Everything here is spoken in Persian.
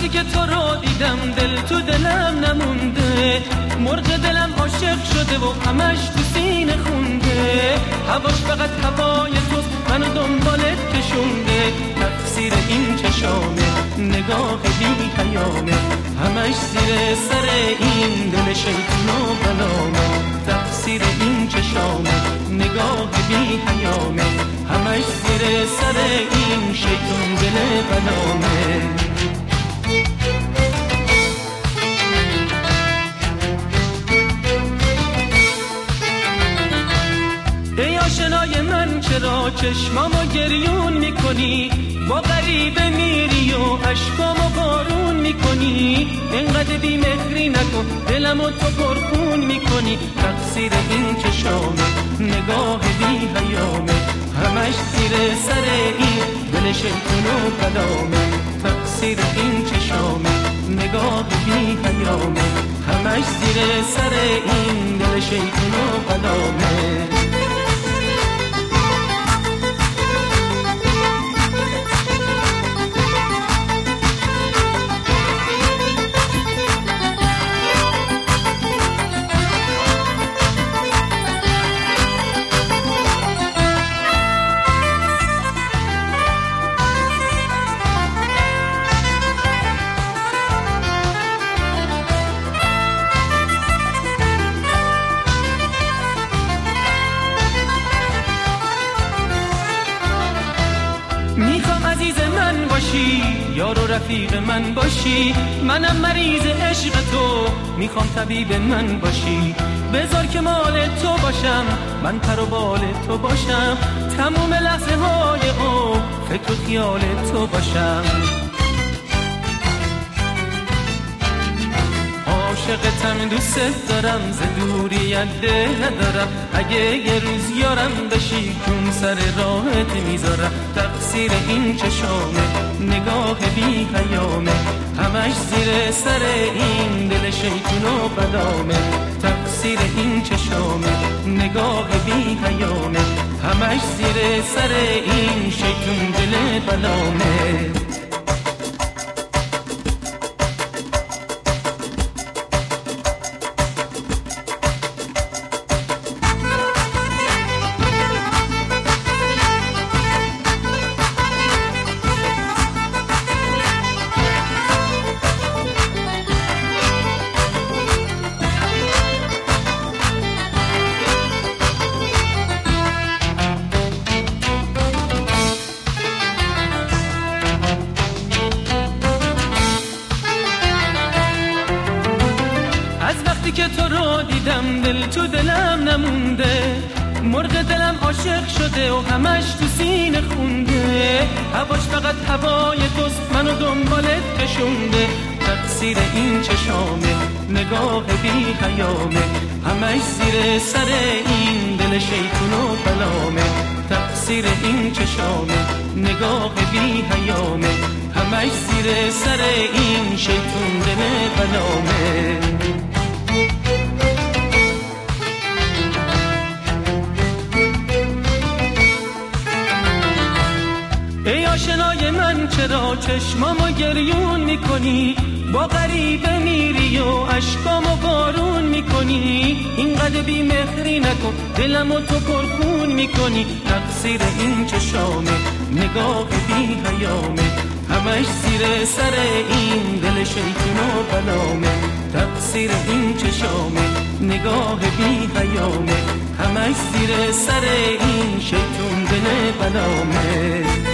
وقتی که تو رو دیدم دل تو دلم نمونده، مرغ دلم عاشق شده و همش تو سینه خونده، هواش فقط هوای توست منو دنبالت کشونده، تقصیر این چشامه نگاه بی حیامه، همش زیر سر این دل شیطون و بلامه، تقصیر این چشامه نگاه بی حیامه، همش زیر سر این شیطون دل بلامه. ای آشنای من چرا چشمامو گریون میکنی، با غریبه میری و عشقامو بارون میکنی، اینقدر بی مهری نکن دلمو تو پرخون میکنی، تقصیر این چشامه نگاه بی حیامه، همش زیر سر این دل شیطون و بلامه، تقصیر این چشامه نگاه بی حیامه، همش زیر سر این دل شیطون و بلامه. میخوام عزیز من باشی، یار و رفیق من باشی، منم مریض عشق تو، میخوام طبیب من باشی، بذار که مال تو باشم، من پر و بال تو باشم، تموم لحظه های او فکر و خیال تو باشم. عاشقتم دوست دارم، ز دوریت ده ندارم، اگه یه روز یارم بشی کون سر راحت میذارم، تقصیر این چشامه نگاه بی حیامه، همش زیر سر این دل شیطون و بلامه، تقصیر این چشامه نگاه بی حیامه، همش زیر سر این شیطون دل بلامه. وقتی که تو رو دیدم دل تو دلم نمونده، مرغ دلم عاشق شده و همش تو سینه خونده، هواش فقط هوای توست منو دنبالت کشونده، تقصیر این چشامه نگاه بی حیامه، همش زیر سر این دل شیطون و بلامه، تقصیر این چشامه نگاه بی حیامه، همش زیر سر این شیطون دل بلامه. ای آشنای من چرا چشمامو گریون میکنی، با غریبه میری و عشقامو بارون میکنی، اینقدر بی مهری نکن دلمو تو پرخون میکنی، تقصیر این چشامه نگاه بی حیامه، همش زیر سر این دل شیطون و بلامه، تقصیر این چشامه نگاه بی حیامه، همش زیر سر این شیطون دل بلامه.